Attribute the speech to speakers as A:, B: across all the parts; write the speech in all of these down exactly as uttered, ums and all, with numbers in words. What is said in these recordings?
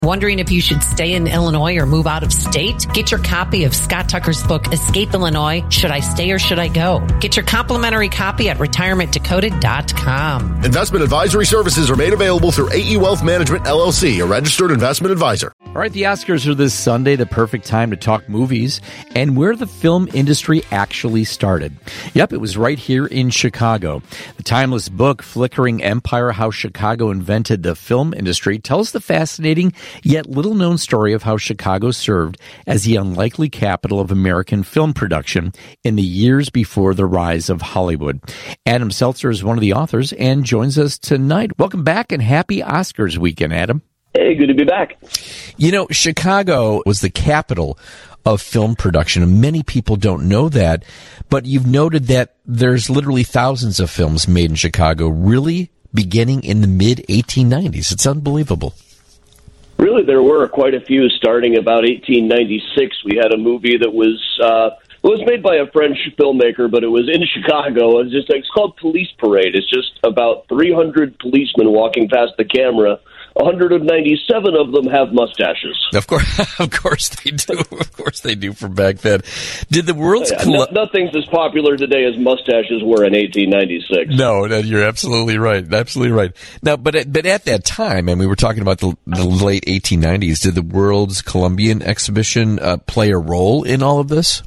A: Wondering if you should stay in Illinois or move out of state? Get your copy of Scott Tucker's book, Escape Illinois, Should I Stay or Should I Go? Get your complimentary copy at retirement decoded dot com.
B: Investment advisory services are made available through A E Wealth Management, L L C, a registered investment advisor.
C: All right, the Oscars are this Sunday, the perfect time to talk movies and where the film industry actually started. Yep, it was right here in Chicago. The timeless book, Flickering Empire, How Chicago Invented the Film Industry, tells the fascinating yet little-known story of how Chicago served as the unlikely capital of American film production in the years before the rise of Hollywood. Adam Seltzer is one of the authors and joins us tonight. Welcome back and happy Oscars weekend, Adam.
D: Hey, good to be back.
C: You know, Chicago was the capital of film production, and many people don't know that, but you've noted that there's literally thousands of films made in Chicago, really beginning in the mid eighteen nineties. It's unbelievable.
D: Really, there were quite a few starting about eighteen ninety-six. We had a movie that was uh, it was made by a French filmmaker, but it was in Chicago. It's just it's called Police Parade. It's just about three hundred policemen walking past the camera. one hundred ninety-seven of them have mustaches.
C: Of course, of course they do. Of course they do from back then. Did the world's
D: yeah,
C: cl-
D: no, nothing's as popular today as mustaches were in eighteen ninety-six.
C: No, no, you're absolutely right. Absolutely right. Now, but at, but at that time, and we were talking about the, the late eighteen nineties, did the World's Columbian Exhibition uh, play a role in all of this?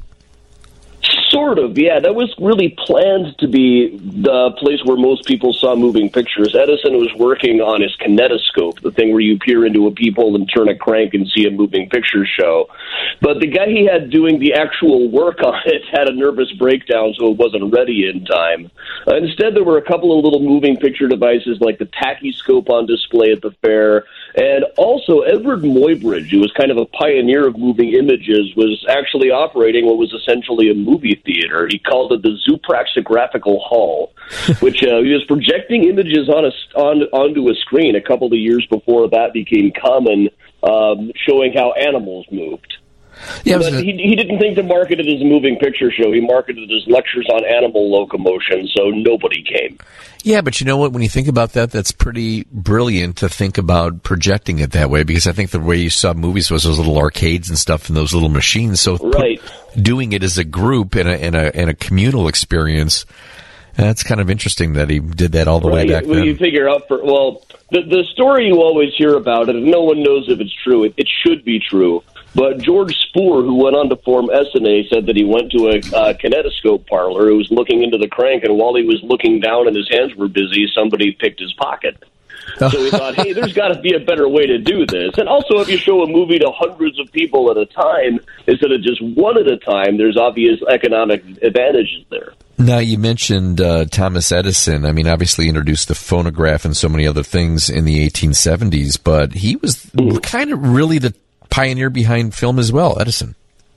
D: Sort of, yeah. That was really planned to be the place where most people saw moving pictures. Edison was working on his kinetoscope, the thing where you peer into a peephole and turn a crank and see a moving picture show. But the guy he had doing the actual work on it had a nervous breakdown, so it wasn't ready in time. Uh, instead, there were a couple of little moving picture devices like the tachyscope on display at the fair. And also, Edward Muybridge, who was kind of a pioneer of moving images, was actually operating what was essentially a movie theater. He called it the Zoopraxographical Hall, which uh, he was projecting images on a, on, onto a screen a couple of years before that became common, um, showing how animals moved. Yeah, but he, he didn't think to market it as a moving picture show. He marketed it as lectures on animal locomotion, so nobody came.
C: Yeah, but you know what? When you think about that, that's pretty brilliant to think about projecting it that way, because I think the way you saw movies was those little arcades and stuff and those little machines. So
D: right.
C: put, doing it as a group in a, in a, in a communal experience, that's kind of interesting that he did that all the
D: right.
C: way back
D: well,
C: then.
D: You figure out for, well, the, the story you always hear about it, and no one knows if it's true. It, it should be true. But George Spoor, who went on to form S N A, said that he went to a uh, kinetoscope parlor who was looking into the crank, and while he was looking down and his hands were busy, somebody picked his pocket. So he thought, hey, there's got to be a better way to do this. And also, if you show a movie to hundreds of people at a time instead of just one at a time, there's obvious economic advantages there.
C: Now, you mentioned uh, Thomas Edison. I mean, obviously introduced the phonograph and so many other things in the eighteen seventies, but he was mm. kind of really the pioneer behind film as well, Edison.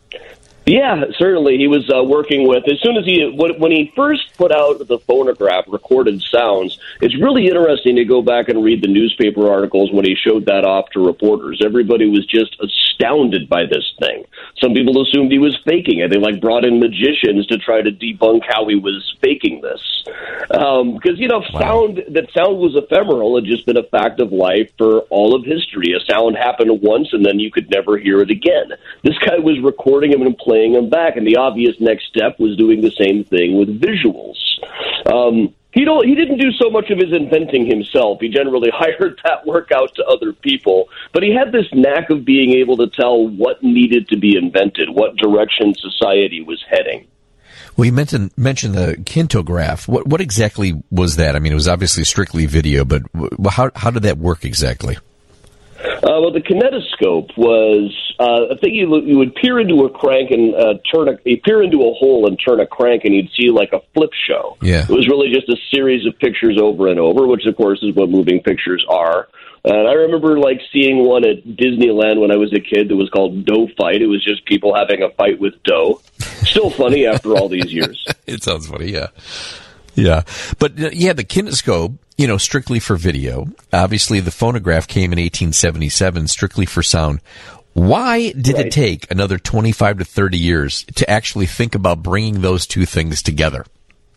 D: Yeah, certainly. He was uh, working with, as soon as he, when he first put out the phonograph, recorded sounds, it's really interesting to go back and read the newspaper articles when he showed that off to reporters. Everybody was just astounded by this thing. Some people assumed he was faking it. They like brought in magicians to try to debunk how he was faking this. Um, because, you know, wow. sound, that sound was ephemeral had just been a fact of life for all of history. A sound happened once and then you could never hear it again. This guy was recording him and playing them back, and the obvious next step was doing the same thing with visuals. Um, he don't, he didn't do so much of his inventing himself. He generally hired that work out to other people, but he had this knack of being able to tell what needed to be invented, what direction society was heading.
C: Well, you mentioned mentioned the kintograph. What what exactly was that? I mean, it was obviously strictly video, but how how did that work exactly?
D: Uh, well, the kinetoscope was uh, a thing you, you would peer into a crank and uh, turn a you peer into a hole and turn a crank, and you'd see like a flip show.
C: Yeah.
D: It was really just a series of pictures over and over, which of course is what moving pictures are. And I remember like seeing one at Disneyland when I was a kid that was called Dough Fight. It was just people having a fight with dough. Still funny after all these years.
C: It sounds funny, yeah. Yeah. But, uh, yeah, the kinetoscope, you know, strictly for video. Obviously, the phonograph came in eighteen seventy-seven, strictly for sound. Why did right. it take another twenty-five to thirty years to actually think about bringing those two things together?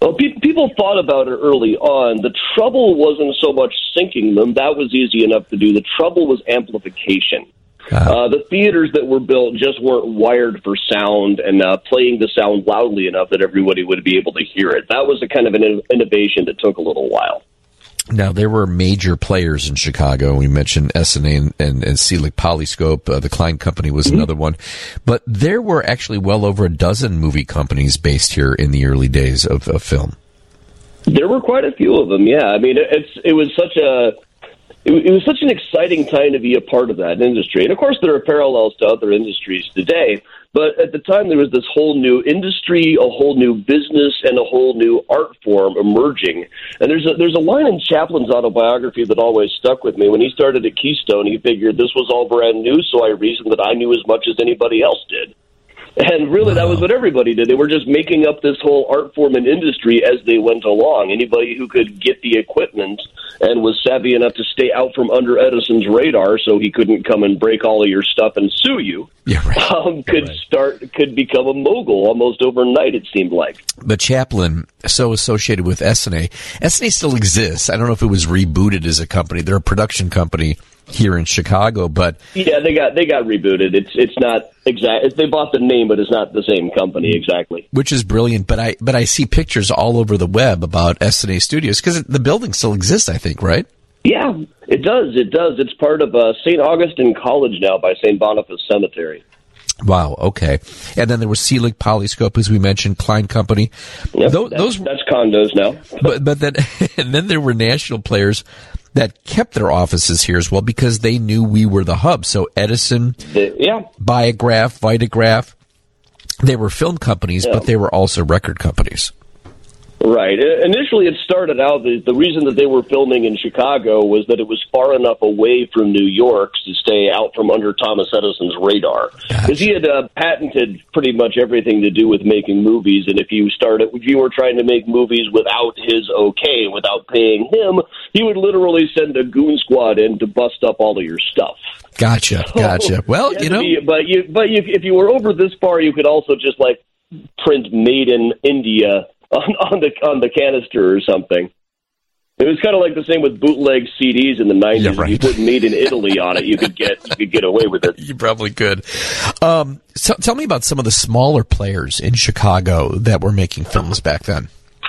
D: Well, pe- people thought about it early on. The trouble wasn't so much syncing them. That was easy enough to do. The trouble was amplification. Uh, the theaters that were built just weren't wired for sound and uh, playing the sound loudly enough that everybody would be able to hear it. That was a kind of an in- innovation that took a little while.
C: Now, there were major players in Chicago. We mentioned S N A and, and, and Selig Polyscope. Uh, the Klein Company was mm-hmm. another one. But there were actually well over a dozen movie companies based here in the early days of, of film.
D: There were quite a few of them, yeah. I mean, it's it was such a... It was such an exciting time to be a part of that industry. And, of course, there are parallels to other industries today. But at the time, there was this whole new industry, a whole new business, and a whole new art form emerging. And there's a, there's a line in Chaplin's autobiography that always stuck with me. When he started at Keystone, he figured this was all brand new, so I reasoned that I knew as much as anybody else did. And really, that was what everybody did. They were just making up this whole art form and industry as they went along. Anybody who could get the equipment and was savvy enough to stay out from under Edison's radar so he couldn't come and break all of your stuff and sue you,
C: yeah, right.
D: um, could
C: right.
D: start, could become a mogul almost overnight, it seemed like.
C: But Chaplin, so associated with S N A, S N A still exists. I don't know if it was rebooted as a company. They're a production company here in Chicago, but
D: yeah, they got they got rebooted. It's it's not exact. They bought the name, but it's not the same company exactly.
C: Which is brilliant. But I but I see pictures all over the web about S N A Studios because the building still exists. I think, right?
D: Yeah, it does. It does. It's part of uh, Saint Augustine College now by Saint Boniface Cemetery.
C: Wow. Okay. And then there was Selig Polyscope, as we mentioned, Klein Company.
D: Yep,
C: those,
D: that's,
C: those
D: that's condos now.
C: but but then and then there were national players that kept their offices here as well because they knew we were the hub. So Edison,
D: the, yeah,
C: Biograph, Vitagraph, they were film companies, yeah. but they were also record companies.
D: Right. Initially, it started out, the, the reason that they were filming in Chicago was that it was far enough away from New York to stay out from under Thomas Edison's radar. Because gotcha. he had uh, patented pretty much everything to do with making movies, and if you started, if you were trying to make movies without his okay, without paying him, he would literally send a goon squad in to bust up all of your stuff.
C: Gotcha, gotcha. Well, you know.
D: Be, but you, but you, if you were over this far, you could also just, like, print Made in India On, on the on the canister or something. It was kind of like the same with bootleg C Ds in the nineties. Yeah, right. If you put "Made in Italy" on it, you could get you could get away with it.
C: You probably could. Um, so tell me about some of the smaller players in Chicago that were making films back then.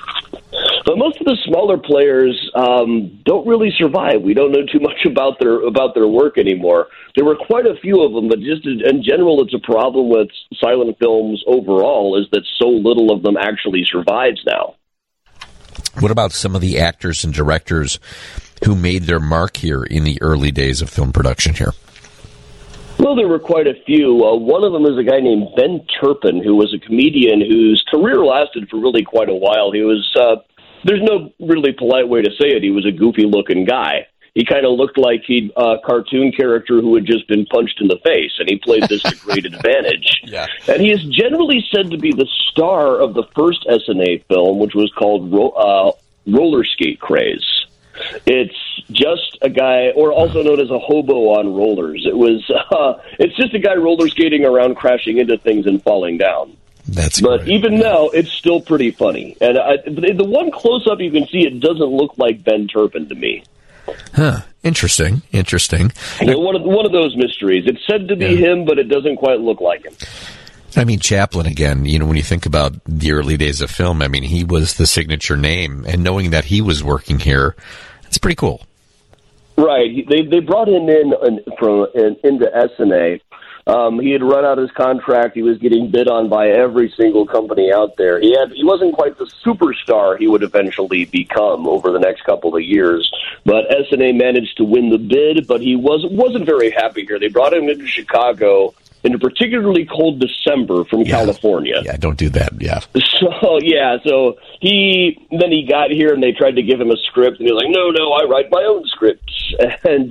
D: But most of the smaller players um, don't really survive. We don't know too much about their about their work anymore. There were quite a few of them, but just in general, it's a problem with silent films overall, is that so little of them actually survives now.
C: What about some of the actors and directors who made their mark here in the early days of film production here?
D: Well, there were quite a few. Uh, one of them is a guy named Ben Turpin, who was a comedian whose career lasted for really quite a while. He was... Uh, There's no really polite way to say it. He was a goofy-looking guy. He kind of looked like he'd a uh, cartoon character who had just been punched in the face, and he played this to great advantage. Yeah. And he is generally said to be the star of the first S N A film, which was called Ro- uh, Roller Skate Craze. It's just a guy, or also known as a hobo on rollers. It was. Uh, it's just a guy roller skating around, crashing into things and falling down.
C: That's
D: but
C: great. Even
D: now, it's still pretty funny. And I, the one close-up you can see, it doesn't look like Ben Turpin to me.
C: Huh. Interesting. Interesting.
D: You know, one of one of those mysteries. It's said to be yeah. him, but it doesn't quite look like him.
C: I mean, Chaplin, again, you know, when you think about the early days of film, I mean, he was the signature name. And knowing that he was working here, it's pretty cool.
D: Right. They they brought him in, in from in, into S N A. Um, he had run out his contract. He was getting bid on by every single company out there. He had he wasn't quite the superstar he would eventually become over the next couple of years. But S N A managed to win the bid, but he was, wasn't very happy here. They brought him into Chicago in a particularly cold December from
C: yeah.
D: California.
C: Yeah, don't do that, yeah.
D: So, yeah, so he, then he got here and they tried to give him a script, and he was like, no, no, I write my own scripts. And...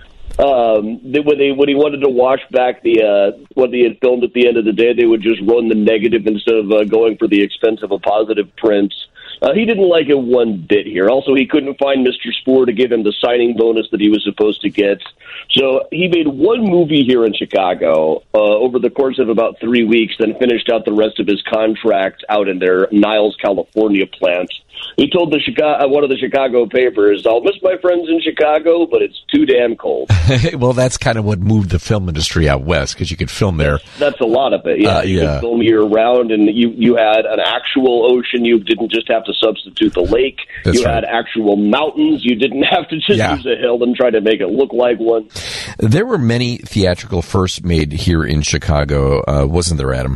D: Um, they, when they when he wanted to watch back the uh, what they had filmed at the end of the day, they would just run the negative instead of uh, going for the expense of a positive print. Uh, he didn't like it one bit here. Also, he couldn't find Mister Spoor to give him the signing bonus that he was supposed to get. So he made one movie here in Chicago uh, over the course of about three weeks, then finished out the rest of his contract out in their Niles, California plant. He told the Chicago, one of the Chicago papers, "I'll miss my friends in Chicago, but it's too damn cold."
C: Well, that's kind of what moved the film industry out west, because you could film there.
D: That's a lot of it. Yeah, uh, you yeah. could film year round, and you you had an actual ocean. You didn't just have to substitute the lake. That's you right. had actual mountains. You didn't have to just yeah. use a hill and try to make it look like one.
C: There were many theatrical firsts made here in Chicago, uh, wasn't there, Adam?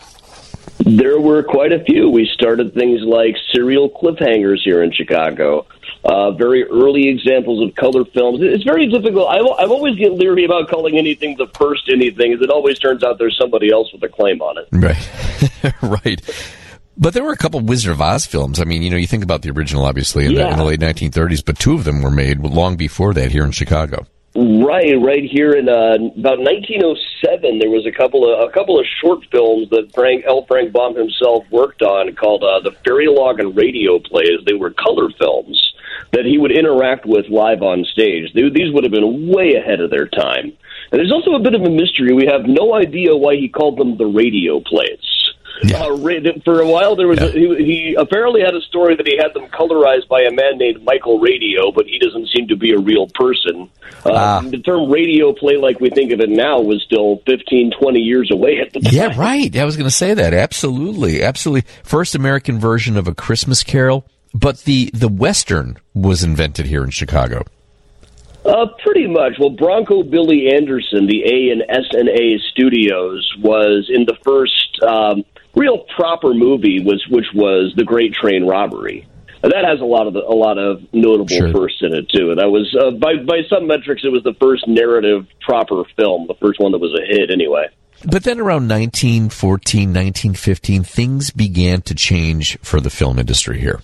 D: There were quite a few. We started things like serial cliffhangers here in Chicago. Uh, very early examples of color films. It's very difficult. I, I've always get leery about calling anything the first anything, as it always turns out there's somebody else with a claim on it.
C: Right, right. But there were a couple of Wizard of Oz films. I mean, you know, you think about the original, obviously, in, yeah. the, in the late nineteen thirties, but two of them were made long before that here in Chicago.
D: Right, right here in uh, about nineteen oh seven, there was a couple of a couple of short films that Frank L. Frank Baum himself worked on called uh, the Fairy Log and Radio Plays. They were color films that he would interact with live on stage. They, these would have been way ahead of their time. And there's also a bit of a mystery. We have no idea why he called them the radio plays. Yeah. Uh, for a while, there was yeah. a, he, he apparently had a story that he had them colorized by a man named Michael Radio, but he doesn't seem to be a real person. Uh, uh, the term radio play, like we think of it now, was still fifteen, twenty years away at the time.
C: Yeah, right. I was going to say that. Absolutely. Absolutely. First American version of A Christmas Carol, but the, the Western was invented here in Chicago.
D: Uh, pretty much. Well, Bronco Billy Anderson, the A and S and A Studios, was in the first um, real proper movie, was which was The Great Train Robbery. And that has a lot of the, a lot of notable sure. firsts in it too. And that was uh, by by some metrics, it was the first narrative proper film, the first one that was a hit, anyway.
C: But then around nineteen fourteen, nineteen fifteen, things began to change for the film industry here.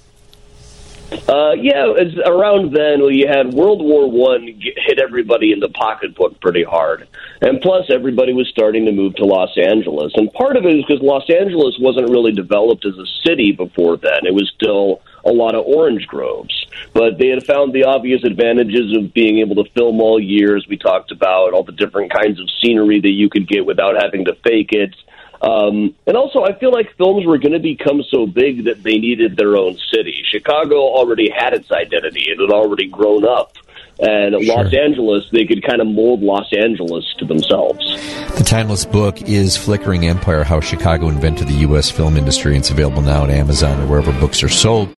D: Uh, yeah, it's around then well, you had World War One hit everybody in the pocketbook pretty hard. And plus, everybody was starting to move to Los Angeles. And part of it is because Los Angeles wasn't really developed as a city before then. It was still a lot of orange groves. But they had found the obvious advantages of being able to film all year, as we talked about, all the different kinds of scenery that you could get without having to fake it. Um, and also, I feel like films were going to become so big that they needed their own city. Chicago already had its identity. It had already grown up. And sure. Los Angeles, they could kind of mold Los Angeles to themselves.
C: The timeless book is Flickering Empire, How Chicago Invented the U S Film Industry. It's available now at Amazon or wherever books are sold.